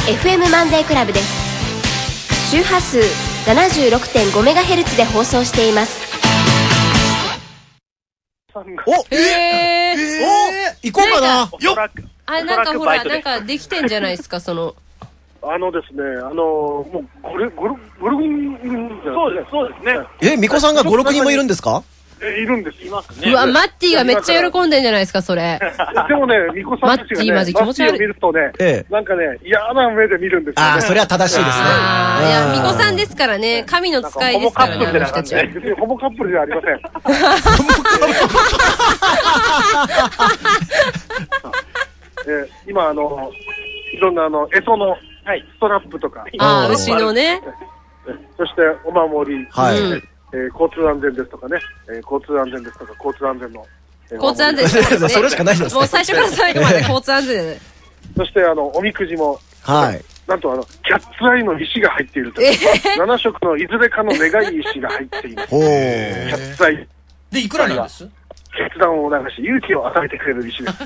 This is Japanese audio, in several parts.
FM マンデークラブです。周波数 76.5MHz で放送しています。 お行こうかな。 よっ。 なんかほら、なんかできてんじゃないですか、その。 ですね、もう5、6人いるんですよ。そうですね。 みこさんが5、6人もいるんですか？ いるんです。いますね。 うわ、マッティがめっちゃ喜んでんじゃないですか、それ。 でもね、みこさんたちがね、 マッティマジ気持ち悪い。 マッティを見るとね、なんかね、嫌な目で見るんですよね。 ああ、それは正しいですね。 いや、みこさんですからね、神の使いですからね、あの人たちは。 ホモカップルじゃありません。今、いろんなエソのストラップとか。 牛のね。 そして、お守り。 はい。 交通安全ですとかね。交通安全ですとか、交通安全の。 交通安全ですね。 それしかないですね。 もう最初から最後まで交通安全。 そして、おみくじも。 はい。 なんと、キャッツアイの石が入っているという。7色のいずれかの願い石が入っています。キャッツアイ。 で、いくらなんです？ 決断を促し、勇気を与えてくれる石です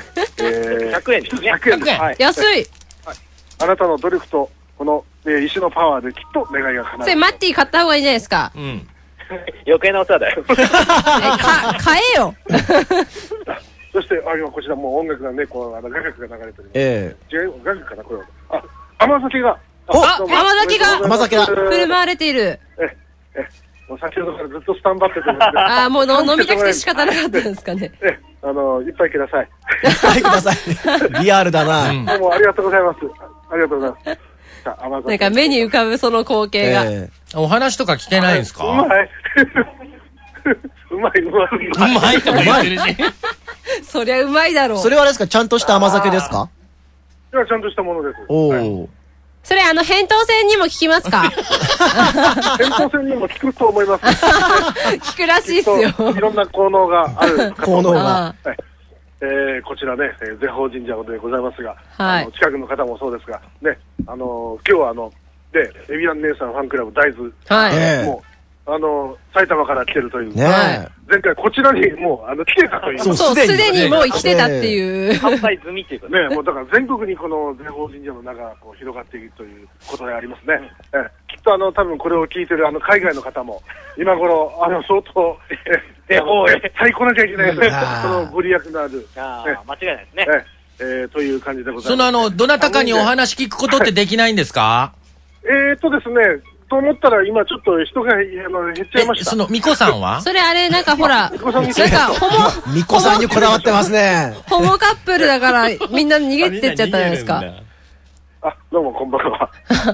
。100円ですね。100円です。はい。 安い。 あなたの努力と、この石のパワーできっと願いが叶う。 それ、マッティ買った方がいいじゃないですか。 うん。 余計なお世話だよ。 買えよ。 そして、今こちらもう音楽がね、こう、雅楽が流れてる。違う、雅楽かな、これは。甘酒が。 甘酒が。振る舞われている。 もう先ほどからずっとスタンバっててですね。 もう飲みたくて仕方なかったんですかね。 いっぱいください。 いっぱいください。リアルだな。 どうもありがとうございます。ありがとうございます。 なんか目に浮かぶその光景が。 お話とか聞けないんですか？ うまい。うまいとか言ってるし。 そりゃうまいだろう。 それはあれですか？ちゃんとした甘酒ですか？ いや、ちゃんとしたものです。 おー。 それ扁桃腺にも効きますか？ 扁桃腺にも効くと思います。 効くらしいっすよ。 いろんな効能がある。 効能が。 こちらね、ゼホ神社でございますが、 近くの方もそうですが、ね、今日はエビアン姉さんファンクラブ大豆、もう、埼玉から来てるという、前回こちらにもう、来てたという。 そう、すでにもう来てたっていう。 販売済みっていうかね、もうだから全国にこのゼホ神社の名がこう広がっているということでありますね。きっと多分これを聞いてる海外の方も、今頃、相当、最高なきゃいけないですね。そのご利益のある。 間違いないですね。 という感じでございます。 その、どなたかにお話聞くことってできないんですか？ ですね、と思ったら今ちょっと人が減っちゃいました。 その、みこさんは？ それなんかほら、なんかみこさんにこだわってますね。 ホモカップルだからみんな逃げてっちゃったじゃないですか。 どうもこんばんは。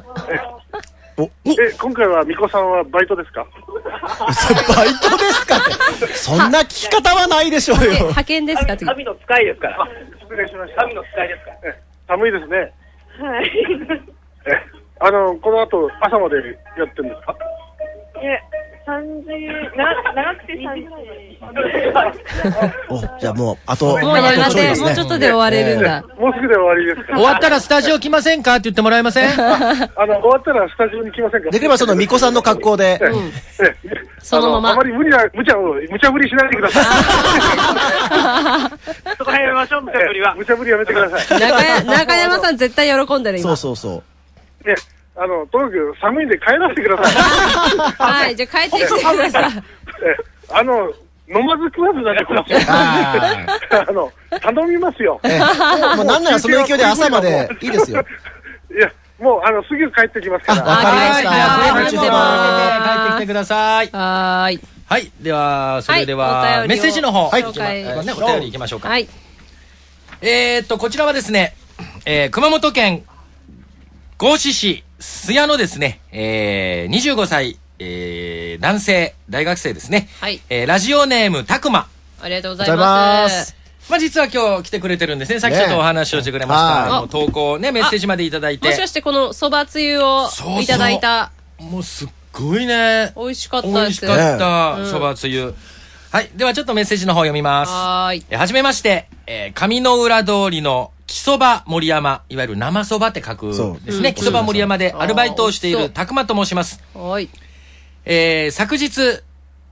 今回はみこさんはバイトですか？ バイトですか？そんな聞き方はないでしょうよ。 派遣ですか？ 神の使いですから。 失礼しました。 神の使いですから。 寒いですね。 はい。 この後朝までやってるんですか？ 長くて3時。 じゃあもう、あと、 もうやがて、もうちょっとで終われるんだ。 もうすぐで終わりですか？ 終わったらスタジオ来ませんかって言ってもらえません？ 終わったらスタジオに来ませんか？ できればそのみこさんの格好で。 そのまま。 あまり無茶ぶりしないでください。 そこはやめましょう、無茶ぶりは。 無茶ぶりやめてください。 中山さん絶対喜んでる今。 そう。 ね、とにかく寒いんで帰らせてください。 はい、じゃあ帰ってきてください。 飲まず食わずなんでください。頼みますよ。 もうなんならその勢いで朝までいいですよ。 いや、もうすぐ帰ってきますから。 わかりました。 帰ってきてください。 はい。 はい。では、それでは、メッセージの方。 はい。 お便り行きましょうか。 はい。 こちらはですね、熊本県合志市須谷のですね、25歳、男性、大学生ですね。 はい。 ラジオネーム、たくま。 ありがとうございます。 実は今日来てくれてるんですね。さっきちょっとお話をしてくれました。投稿ね、メッセージまでいただいて。 もしかしてこの蕎麦つゆをいただいた。 もうすっごいね。 美味しかったです。 美味しかった蕎麦つゆ。はい。ではちょっとメッセージの方読みます。 はい。 はじめまして、上の浦通りの木そば森山、いわゆる生そばって書くですね。木そば森山でアルバイトをしているたくまと申します。 はい。 昨日、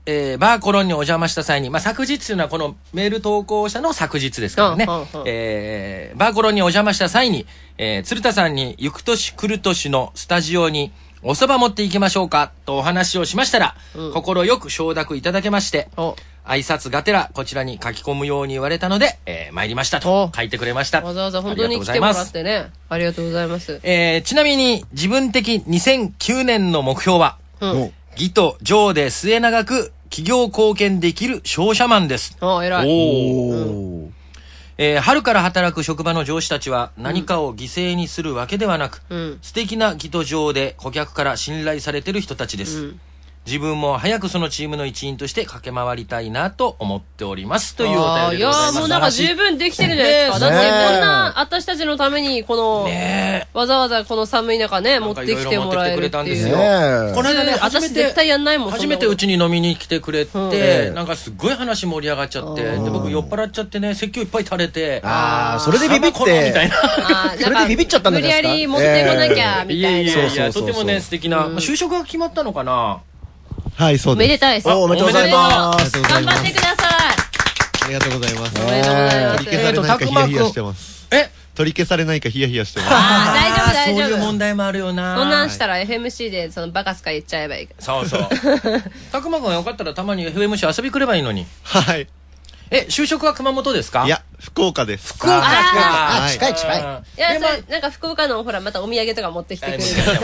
バーコロンにお邪魔した際に、昨日というのはこのメール投稿者の昨日ですからね。バーコロンにお邪魔した際に、鶴田さんに行く年来る年のスタジオにお蕎麦持って行きましょうかとお話をしましたら、心よく承諾いただけまして、挨拶がてらこちらに書き込むように言われたので、参りましたと書いてくれました。 わざわざ本当に来てもらってね。ありがとうございます。 ちなみに自分的2009年の目標は、義と情で末永く企業貢献できる商社マンです。 偉い。 春から働く職場の上司たちは何かを犠牲にするわけではなく、素敵な義と情で顧客から信頼されている人たちです。自分も早くそのチームの一員として駆け回りたいなと思っておりますというお便りでございます。 もうなんか十分できてるじゃないですか。だってこんな私たちのためにこのわざわざこの寒い中ね持ってきてもらえるっていう。 この間ね私絶対やんないもん。 初めてうちに飲みに来てくれて、なんかすっごい話盛り上がっちゃって、で僕酔っ払っちゃってね説教いっぱい垂れて、 それでビビってみたいな。それでビビっちゃったんじゃないですか。 無理やり持ってこなきゃみたいな。 いやとてもね素敵な就職が決まったのかな。 はい、そうです。 おめでたいです。 おめでとうございます。 頑張ってください。 ありがとうございます。 おめでとうございます。 取り消されないかヒヤヒヤしてます。取り消されないかヒヤヒヤしてます。 大丈夫大丈夫。 そういう問題もあるよな。 そんなんしたら FMC でそのバカスカ言っちゃえばいいから。 そうそう。たくまくんよかったらたまに FMC 遊び来ればいいのに。 はい。 就職は熊本ですか？ いや、福岡です。 福岡か。 近い。いや、なんか福岡のほら、またお土産とか持ってきてくれる。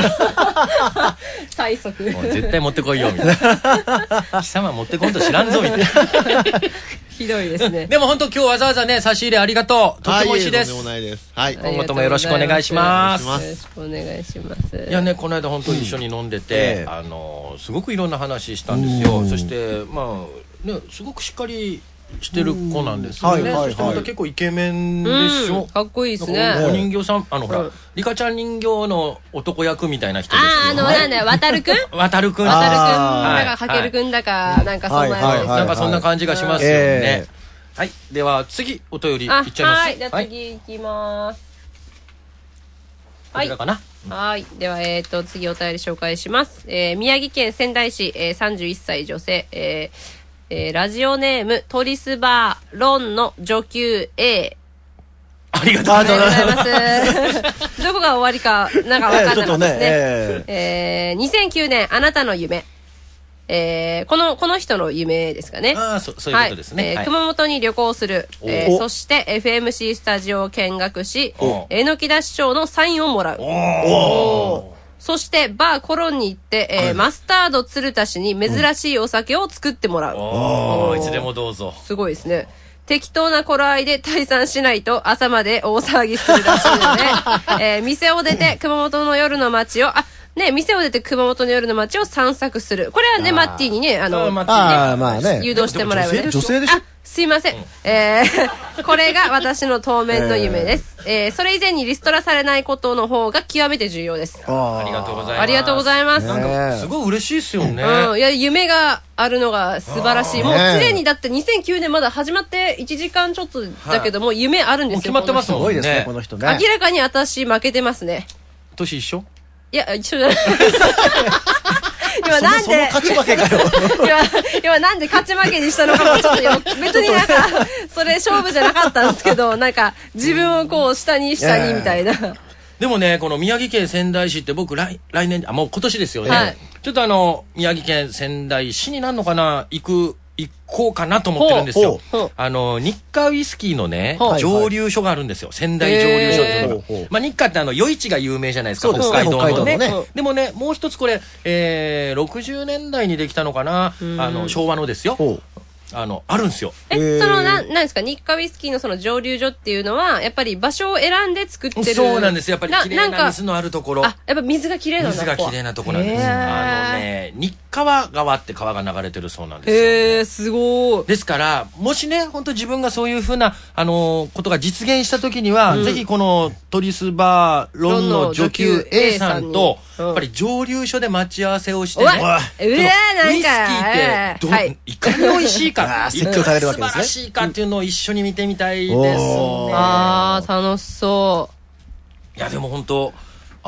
最速。 絶対持ってこいよ、みたいな。貴様持ってこんと知らんぞ、みたいな。 ひどいですね。 でも本当今日わざわざね、差し入れありがとう。とっても美味しいです。 はい。 今後ともよろしくお願いします。 よろしくお願いします。 いやね、この間本当に一緒に飲んでて、すごくいろんな話したんですよ。そして、すごくしっかり、してる子なんですよね。そしてまた結構イケメンでしょ。 かっこいいですね。 お人形さん、ほら、リカちゃん人形の男役みたいな人ですよ。 なんだよ、渡るくん。 渡るくん。 なんか、かけるくんだか、なんかそんなやつ。 なんかそんな感じがしますよね。はい。では、次、お便りいっちゃいます。 はい。じゃあ次行きます。 こちらかな。 はい。では、次お便り紹介します。宮城県仙台市、31歳女性、ラジオネーム、トリスバーロンの女級 A。 ありがとうございます。 どこが終わりか、なんかわかんなかったですね。2009年、あなたの夢。この人の夢ですかね。 そういうことですね。 熊本に旅行する。そして、FMC スタジオを見学し、榎木田市長のサインをもらう。そして、バーコロンに行って、マスタード鶴田氏に珍しいお酒を作ってもらう。 いつでもどうぞ。 すごいですね。適当な頃合いで退散しないと朝まで大騒ぎするらしいので、店を出て熊本の夜の街を、店を出て熊本の夜の街を散策する。これはね、マッティにね、誘導してもらえばね。 女性でしょ？ すいません。これが私の当面の夢です。それ以前にリストラされないことの方が極めて重要です。 ありがとうございます。 ありがとうございます。 なんか、すごい嬉しいですよね。 いや、夢があるのが素晴らしい。もうすでにだって2009年まだ始まって1時間ちょっとだけども、夢あるんですよ。 決まってますもんね。 すごいですね、この人ね。 明らかに私負けてますね。 年一緒？ いや、一緒じゃない。今なんで、 勝ち負けかよ。 今なんで勝ち負けにしたのかもちょっと別になんか、それ勝負じゃなかったんですけど、なんか自分をこう下にみたいな。 でもね、この宮城県仙台市って僕来年、もう今年ですよね。ちょっと宮城県仙台市になるのかな、行こうかなと思ってるんですよ。日課ウイスキーのね、蒸留所があるんですよ。仙台蒸留所っていうのが。日課って余市が有名じゃないですか、北海道のね。でもね、もう一つこれ、60年代にできたのかな、昭和のですよ。あるんですよ。 なんですか、日課ウイスキーのその蒸留所っていうのは、やっぱり場所を選んで作ってる。 そうなんですよ。やっぱり綺麗な水のあるところ。 やっぱ水が綺麗なんだ。 水が綺麗なところなんです。日川川って川が流れてるそうなんですよ。 すごい。 ですから、もしね、本当自分がそういうふうな、ことが実現した時には、ぜひこのトリスバーロンの女級 A さんと、やっぱり蒸留所で待ち合わせをしてね。ウイスキーっていかに美味しいか。 説教されるわけですね。 素晴らしいかっていうのを一緒に見てみたいですね。 楽しそう。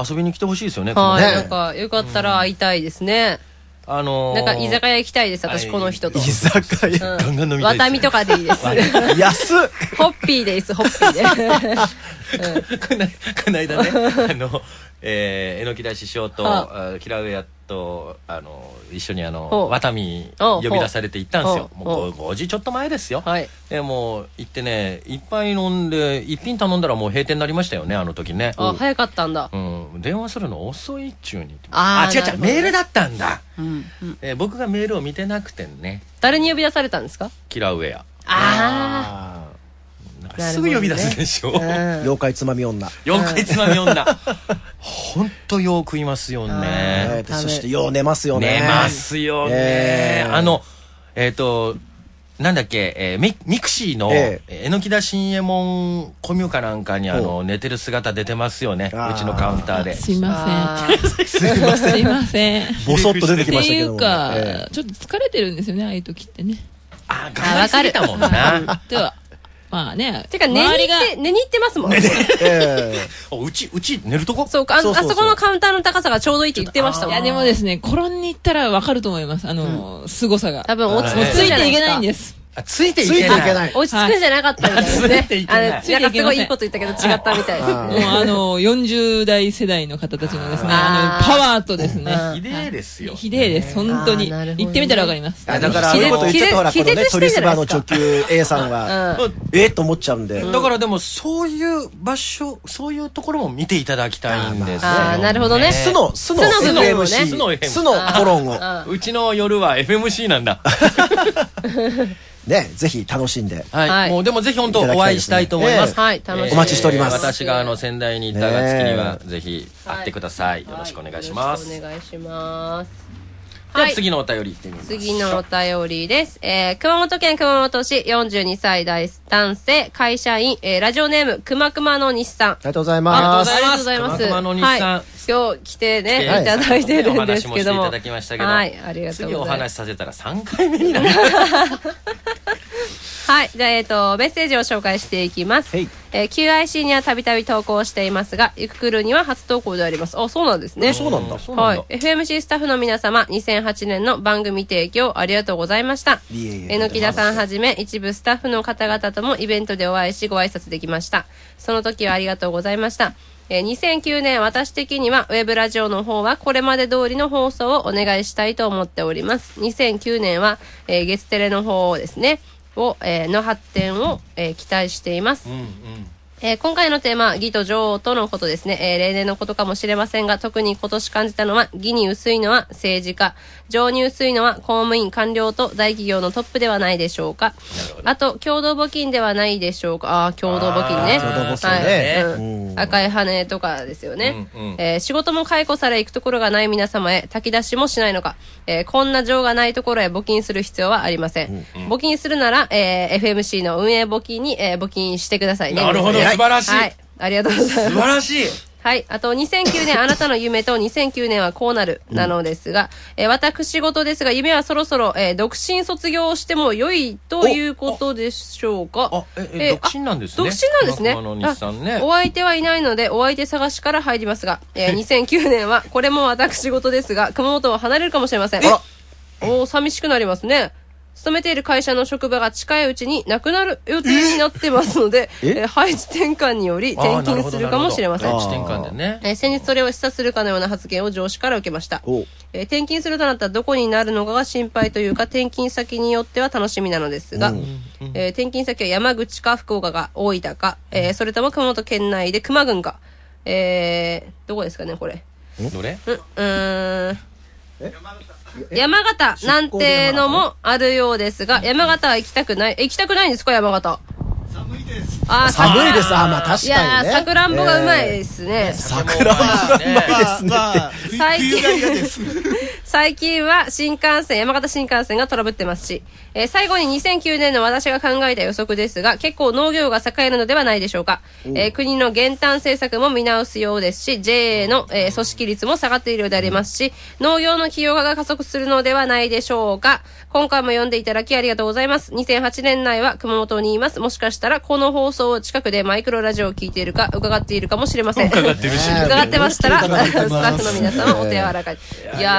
いや、でも本当遊びに来てほしいですよね。 なんか、よかったら会いたいですね。 なんか居酒屋行きたいです、私この人と。 居酒屋。 ガンガン飲みたいです。 ワタミとかでいいです。 安っ。 ホッピーでいいです、ホッピーで。 この間ね、榎木大師匠と、キラウエアと、一緒にワタミ呼び出されて行ったんですよ。もう5時ちょっと前ですよ。で、もう行ってね、一杯飲んで、一品頼んだらもう閉店になりましたよね、あの時ね。 早かったんだ。 電話するの遅いっちゅうに。違う、メールだったんだ。僕がメールを見てなくてね。 誰に呼び出されたんですか？ キラウエア。すぐ呼び出すでしょ。 妖怪つまみ女。 妖怪つまみ女。ほんとよう食いますよね。 そしてよう寝ますよね。 寝ますよね。なんだっけ、ミクシーの榎木田新右衛門コミュかなんかに寝てる姿出てますよね。うちのカウンターで。 すいません。すいません。 ボソッと出てきましたけども。 っていうか、ちょっと疲れてるんですよね、ああいう時ってね。 頑張りすぎたもんな。 では。まあね。 てか寝に行ってますもんね。 うち寝るとこ？ そうか、あそこのカウンターの高さがちょうどいいって言ってましたもん。 いやでもですね、転んに行ったらわかると思います。凄さが。 多分落ち着いていけないんです。 ついていけない。 落ち着くんじゃなかったみたいですね。なんかすごいいいこと言ったけど違ったみたいです。 もう40代世代の方たちのですね、パワーとですね。 ひでえですよ。 ひでえです、本当に。行ってみたらわかります。 だからそういうこと言っちゃったほら、このね、トリスバーの直球 A さんは、と思っちゃうんで。 だからでも、そういう場所、そういうところも見ていただきたいんですよ。 なるほどね。 素の FMC。素のコロンを。 うちの夜は FMC なんだ。 ね、ぜひ楽しんで。 はい。もうでもぜひ本当お会いしたいと思います。 はい、楽しみ。 お待ちしております。 私が仙台に行った暁にはぜひ会ってください。よろしくお願いします。 お願いします。 じゃあ次のお便りいってみます。 次のお便りです。熊本県熊本市42歳男性会社員、ラジオネームくまくまの西さん。 ありがとうございます。 ありがとうございます。 くまくまの西さん。 今日来てね、いただいてるんですけども。 お話もしていただきましたけど。 はい、ありがとうございます。 次お話しさせたら3回目になる。 はい。じゃあ、メッセージを紹介していきます。QIC にはたびたび投稿していますが、ゆくくるには初投稿であります。あ、そうなんですね。 そうなんだ。 はい。FMC スタッフの皆様、2008年の番組提供ありがとうございました。榎木田さんはじめ、一部スタッフの方々ともイベントでお会いしご挨拶できました。その時はありがとうございました。2009年私的にはウェブラジオの方はこれまで通りの放送をお願いしたいと思っております。2009年は、月テレの方ですね。の発展を、期待しています。今回のテーマは義と情とのことですね。例年のことかもしれませんが、特に今年感じたのは、義に薄いのは政治家、情に薄いのは公務員、官僚と大企業のトップではないでしょうか。あと、共同募金ではないでしょうか。共同募金ね。 共同募金ね。赤い羽とかですよね。仕事も解雇され行くところがない皆様へ炊き出しもしないのか。こんな情がないところへ募金する必要はありません。募金するなら、FMC の運営募金に、募金してくださいね。 なるほど。素晴らしい。 はい。ありがとうございます。 素晴らしい。 はい。あと、2009年あなたの夢と2009年はこうなるなのですが、私事ですが、夢はそろそろ、独身卒業をしても良いということでしょうか。 独身なんですね。 独身なんですね。お相手はいないので、お相手探しから入りますが、2009年は、これも私事ですが、熊本を離れるかもしれません。寂しくなりますね。勤めている会社の職場が近いうちになくなる予定になってますので、配置転換により転勤するかもしれません。 配置転換でね。 先日それを示唆するかのような発言を上司から受けました。転勤するとなったらどこになるのかが心配というか、転勤先によっては楽しみなのですが、転勤先は山口か福岡か大分か、それとも熊本県内で球磨郡か、どこですかね、これ。 どれ？ 山形なんてのもあるようですが、山形は行きたくないんですか、山形。 寒いです。寒いです。まあ確かにね。いやさくらんぼがうまいですね。 さくらんぼがうまいですね。 最近は山形新幹線がトラブってますし、最後に2009年の私が考えた予測ですが、結構農業が栄えるのではないでしょうか。国の減反政策も見直すようですし、JA の、組織率も下がっているようでありますし、農業の企業化が加速するのではないでしょうか。今回も読んでいただきありがとうございます。2008年内は熊本にいます。もしかしたらこの放送を近くでマイクロラジオを聞いているか伺っているかもしれません。伺ってましたらスタッフの皆様お手柔らかに。 いやー、本当あ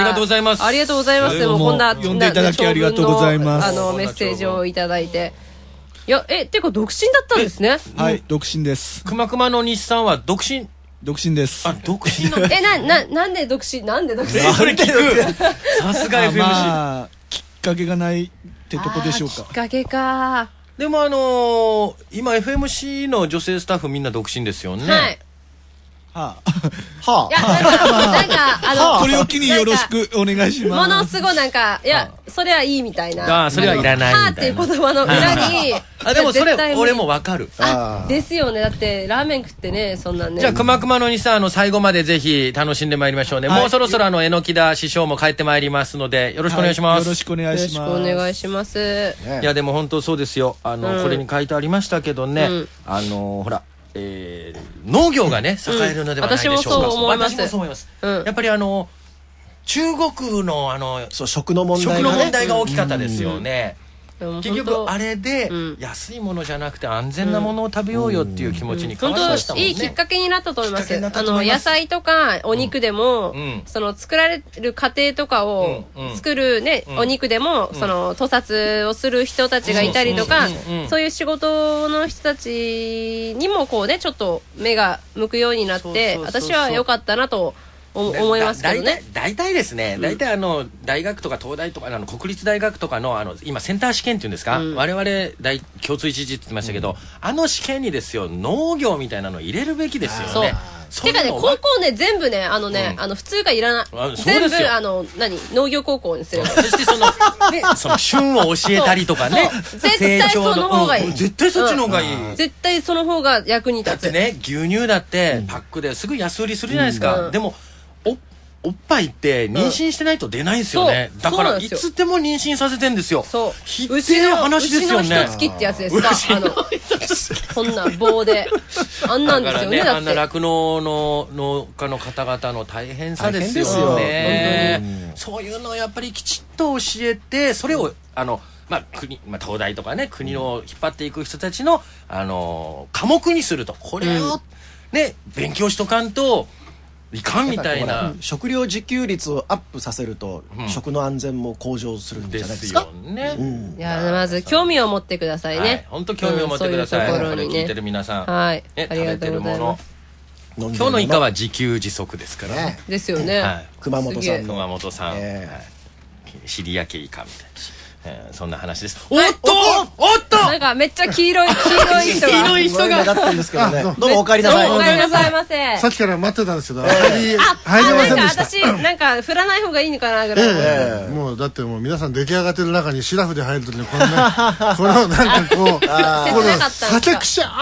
りがとうございます。 ありがとうございます。もうこんな、 読んでいただきありがとうございます。 メッセージをいただいて。いや、てか独身だったんですね。 はい、独身です。 くまくまの日産は独身です。 あ、独身のなんで独身なんで独身それ聞くさすが FMC。 きっかけがないってとこでしょうか。 きっかけか。 でも今 FMC の女性スタッフみんな独身ですよね。はい。 はあ。いや、なんか、 これを機によろしくお願いします。 ものすごいなんか、いや、それはいいみたいな。 それはいらないみたいな。 はーっていう言葉の裏に。 でもそれ、俺もわかる。 ですよね。だって、ラーメン食ってね、そんなんね。 じゃあ、くまくまのにさ、最後までぜひ楽しんでまいりましょうね。もうそろそろ榎田師匠も帰ってまいりますので、よろしくお願いします。 よろしくお願いします。 よろしくお願いします。 いや、でも本当そうですよ。これに書いてありましたけどね、ほら、農業がね、栄えるのではないでしょうか。 私もそう思います。 私もそう思います。やっぱり中国の食の問題が大きかったですよね。結局あれで安いものじゃなくて安全なものを食べようよっていう気持ちに変わりましたもんね。 いいきっかけになったと思います。野菜とかお肉でも作られる過程とかを作るねお肉でも屠殺をする人たちがいたりとか、そういう仕事の人たちにもこうねちょっと目が向くようになって、私は良かったなと思いますけどね。 大体ですね、大体大学とか東大とか国立大学とかの今センター試験っていうんですか、我々共通一次って言ってましたけど、試験にですよ農業みたいなの入れるべきですよね。 てかね、高校ね、全部ね、普通がいらない。全部、農業高校にすれば。 そしてその旬を教えたりとかね。 絶対その方がいい。 絶対そっちの方がいい。 絶対その方が役に立つ。 だってね、牛乳だってパックですぐ安売りするじゃないですか。でも、おっぱいって妊娠してないと出ないですよね。だからいつでも妊娠させてんですよ。 そう。 必要な話ですよね。 牛の一月ってやつですか。こんな棒で。あんなんですよね。 だからね、あんな酪農の農家の方々の大変さですよね。そういうのをやっぱりきちっと教えて、それを東大とかね、国を引っ張っていく人たちの科目にすると、これをね勉強しとかんといかんみたいな。 食料自給率をアップさせると、食の安全も向上するんじゃないですか。 いや、まず興味を持ってくださいね。 本当興味を持ってください。これ聞いてる皆さん。 はい。 食べてるもの。今日のイカは自給自足ですからね。 ですよね。 熊本さん。 熊本さん。尻焼けイカみたいな。そんな話です。おっとなんかめっちゃ黄色い人がだったんですけどね。どうもお帰りなさい。 お帰りなさいませ。 さっきから待ってたんですけど、入れませんでした。 私なんか振らない方がいいのかなぐらい。 もうだってもう皆さん出来上がってる中にシラフで入るときにこのなんかこう酒くしゃ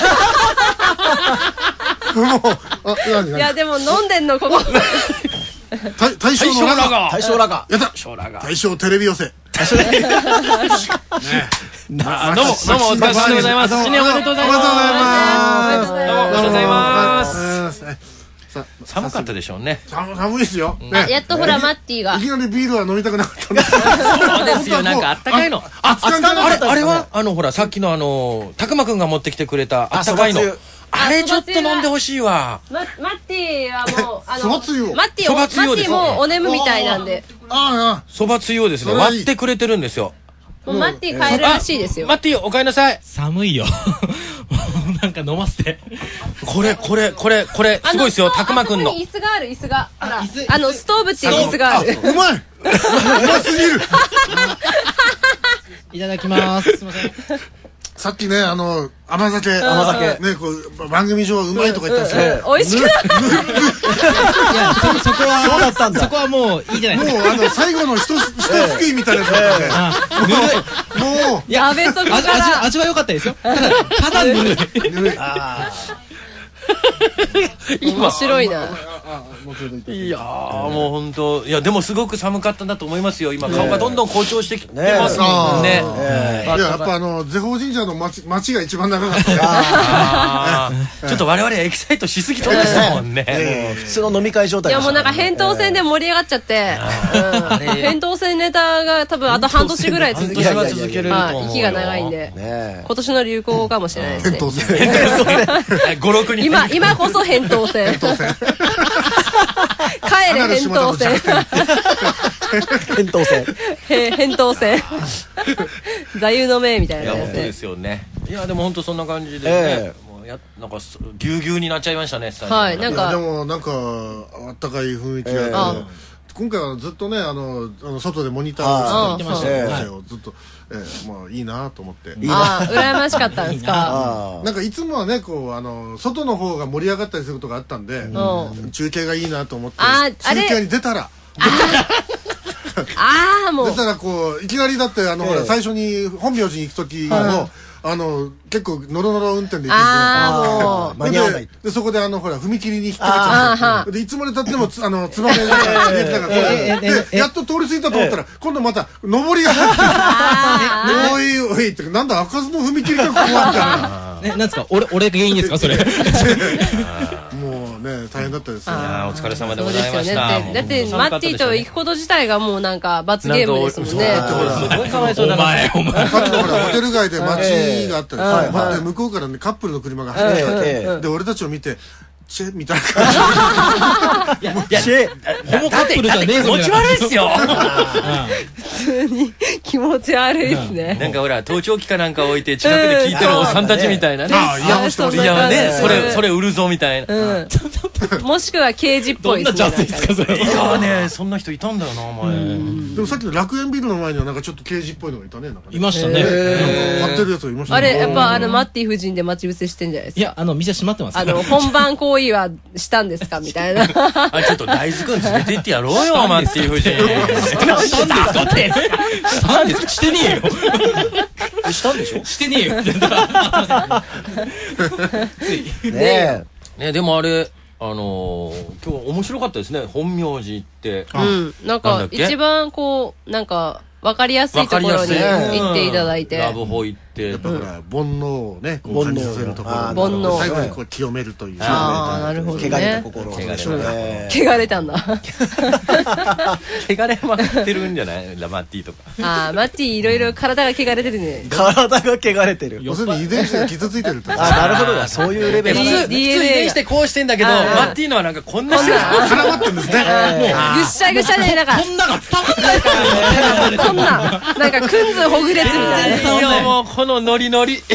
もういやでも飲んでんのここ。 大正のラガー。 大正ラガー。 やった。大正テレビ寄せ。 どうもお疲れ様でございます。新年おめでとうございます。どうもおめでとうございます。寒かったでしょうね。 寒いですよ。 やっとほらマッティが。 いきなりビールは飲みたくなかったんですよ。 そうですよ。なんかあったかいの。あれはほらさっきのたくまくんが持ってきてくれたあったかいの。あれちょっと飲んでほしいわ。 マッティはもうそばつゆを。 マッティもお眠みたいなんで。 そばつゆをですね割ってくれてるんですよ。 もうマッティ帰るらしいですよ。 マッティお帰りなさい。 寒いよ。なんか飲ませて。 これすごいですよ。たくまくんの。 椅子がある椅子が。ストーブっていう椅子がある。 うまい。うますぎる。 いただきます。すみません。 さっきね甘酒ねこう番組上うまいとか言ったんですけど美味しくない。いやそこはそうだったんだ。そこはもういいじゃないですか。 もう最後の一すくいみたいなやつだったんでもうやべそこから味は良かったですよ。ただぬるい。 面白いな。 いやもう本当いやでもすごく寒かったんだと思いますよ。今顔がどんどん好調してきてますもんね。 いややっぱゼホ神社の町が一番長かった。 ちょっと我々エキサイトしすぎてましたもんね。 普通の飲み会状態。 いやもうなんか扁桃腺で盛り上がっちゃって、扁桃腺ネタが多分あと半年ぐらい続ける。息が長いんで今年の流行かもしれないですね。 扁桃腺。 5、6人。 今こそ扁桃腺。帰帰れ扁桃腺扁桃腺扁桃腺座右の銘みたいなやつ本当ですよね。いやでも本当そんな感じでね、もうなんかぎゅうぎゅうになっちゃいましたね。 はいなんかでもなんかあったかい雰囲気があって、今回はずっとね外でモニターをしてましたよずっと。まあいいなと思って。 羨ましかったんですか。 なんかいつもはねこう外の方が盛り上がったりすることがあったんで、中継がいいなと思って中継に出たらもう出たらこういきなりだってほら最初に本名寺に行く時の結構ノロノロ運転で行って間に合わない。 でそこでほら踏切に引っかかっちゃってでいつまで経ってもつばめが入れてなかったやっと通り過ぎたと思ったら今度また上りが入っておいおいってなんだ開かずの踏切がここあったなんですか俺が原因ですかそれ。 もうね大変だったですよ。 お疲れ様でございました。 だってマッティと行くこと自体がもうなんか罰ゲームですもんね。 すごいかわいそうだな。 さっきのほらホテル街で街があったりさ、待って向こうからねカップルの車が走ってきて、で俺たちを見てチェみたいな感じ。 いやホモカップルじゃねえぞ。気持ち悪いっすよ。 普通に気持ち悪いっすね。 なんかほら盗聴器かなんか置いて近くで聞いてるおっさんたちみたいなね。 いやねそれ売るぞみたいな。 もしくは刑事っぽいですね。どんな邪推ですかそれ。いやねそんな人いたんだよなお前。 でもさっきの楽園ビルの前にはなんかちょっと刑事っぽいのがいたね。 いましたね。 買ってるやつがいましたね。 あれやっぱマッティ夫人で待ち伏せしてんじゃないですか。 いや店閉まってます。 本番行為はしたんですかみたいな。 ちょっと大豆くん連れて行ってやろうよマッティ夫人。 したんですかって。したんですかしてねえよ。 したんでしょ。 してねえよ。 ねでもあれ今日面白かったですね本名寺って。 なんか一番こうなんか分かりやすいところに行っていただいて。 ラブホ行って。 やっぱほら煩悩をね感じさせるところ。 煩悩。 最後にこう清めるという。 なるほどね。 汚れた心。 汚れたんだ。 汚れまくってるんじゃないマッティとか。 マッティいろいろ体が汚れてるね。 体が汚れてる。 要するに遺伝子が傷ついてるって。 なるほどそういうレベル。 普通遺伝してこうしてんだけどマッティのはなんかこんな絡まってんですね。 ぐっしゃぐしゃでなんかこんなが伝わんないから。 こんなんかくんずほぐれつみたいな。 いやもうこのノリノリ。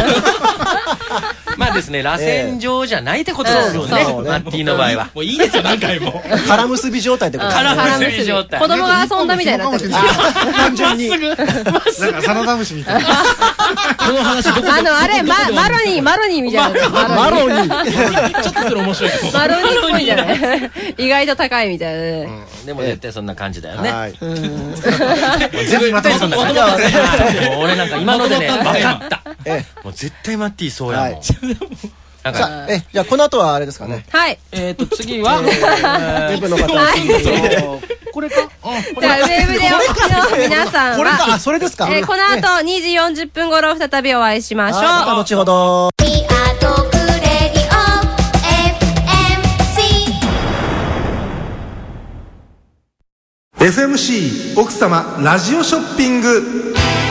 まあですね螺旋状じゃないってことですよねマッティの場合は。 もういいですよ何回も。 空結び状態ってこと。 空結び状態。 子供が遊んだみたいになってる。 単純に。 なんかサナダムシみたいな。 この話どこあれマロニーみたいな。 マロニー。 ちょっとそれ面白い。 マロニーっぽいじゃない。意外と高いみたいなね。 でも絶対そんな感じだよね。 全部まとめたんだから。 俺なんか今のでね分かった。もう絶対マッティそうやもん。 じゃあこの後はあれですかね。 はい。 次はウェブの方。 これか。 じゃあウェブでお聞きの皆さんはこれかそれですか。 この後2時40分頃再びお会いしましょう。 後ほど。 FMC 奥様ラジオショッピング。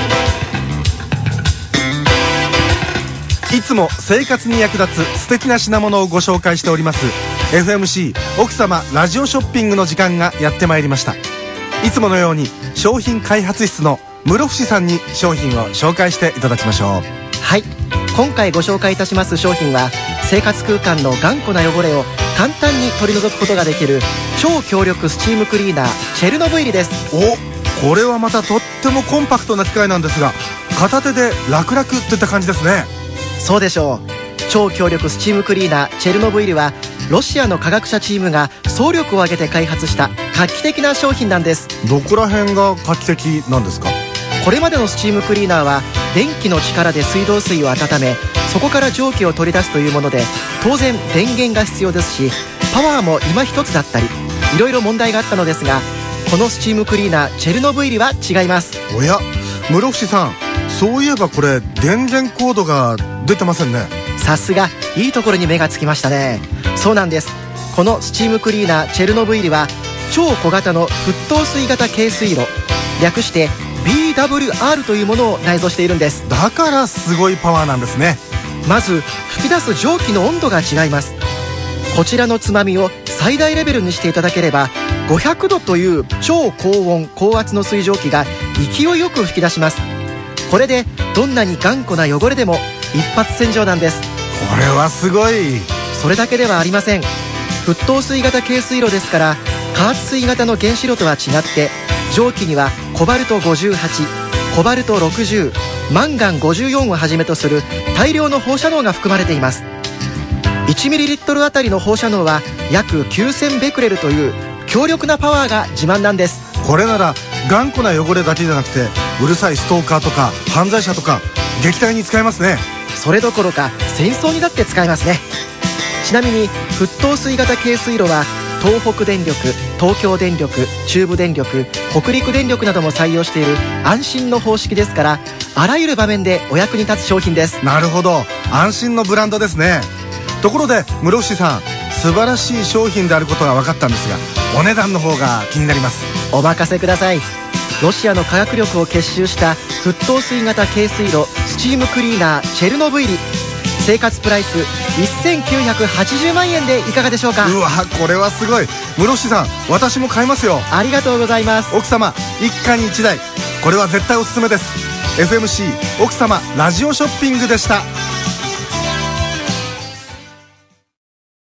いつも生活に役立つ素敵な品物をご紹介しております FMC 奥様ラジオショッピングの時間がやってまいりました。いつものように商品開発室の室伏さんに商品を紹介していただきましょう。 はい、今回ご紹介いたします商品は生活空間の頑固な汚れを簡単に取り除くことができる超強力スチームクリーナーチェルノブイリです。 これはまたとってもコンパクトな機械なんですが片手で楽々といった感じですね。 そうでしょう。超強力スチームクリーナーチェルノブイリはロシアの科学者チームが総力を挙げて開発した画期的な商品なんです。 どこら辺が画期的なんですか？ これまでのスチームクリーナーは電気の力で水道水を温めそこから蒸気を取り出すというもので当然電源が必要ですしパワーも今一つだったりいろいろ問題があったのですがこのスチームクリーナーチェルノブイリは違います。 おや室伏さんそういえばこれ電源コードが出てませんね。 さすがいいところに目がつきましたね。そうなんです。このスチームクリーナーチェルノブイリは超小型の沸騰水型軽水炉略して BWR というものを内蔵しているんです。 だからすごいパワーなんですね。 まず吹き出す蒸気の温度が違います。 こちらのつまみを最大レベルにしていただければ500度という超高温高圧の水蒸気が勢いよく噴き出します。これでどんなに頑固な汚れでも一発洗浄なんです。 これはすごい。 それだけではありません。沸騰水型軽水炉ですから加圧水型の原子炉とは違って蒸気にはコバルト58、コバルト60、マンガン54をはじめとする大量の放射能が含まれています。1ml あたりの放射能は約9000ベクレルという強力なパワーが自慢なんです。 これなら頑固な汚れだけじゃなくてうるさいストーカーとか犯罪者とか撃退に使えますね。 それどころか戦争にだって使えますね。ちなみに沸騰水型軽水炉は東北電力、東京電力、中部電力、北陸電力なども採用している安心の方式ですから、あらゆる場面でお役に立つ商品です。 なるほど、安心のブランドですね。ところで室伏さん、素晴らしい商品であることが分かったんですが、お値段の方が気になります。 お任せください。ロシアの科学力を結集した沸騰水型軽水炉スチームクリーナーチェルノブイリ、生活プライス1980万円でいかがでしょうか。 うわ、これはすごい。室伏さん、私も買いますよ。 ありがとうございます。 奥様一家に一台、これは絶対おすすめです。 FMC 奥様ラジオショッピングでした。